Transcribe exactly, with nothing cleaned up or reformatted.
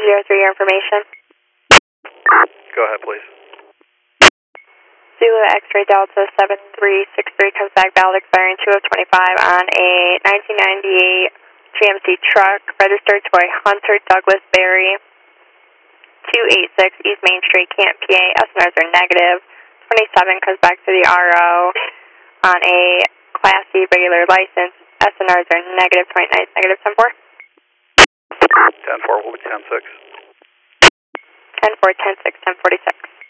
zero three, your information. Go ahead, please. Zulu X-ray Delta seven three six three comes back valid expiring two of twenty-five on a nineteen ninety-eight G M C truck registered to a Hunter Douglas Berry two eighty-six East Main Street, Camp P A. S N Rs are negative. twenty-seven comes back to the R O on a Class C regular license. S N Rs are negative. twenty-nine is negative. ten four. ten four, we'll be ten six. ten four, ten six, ten forty-six.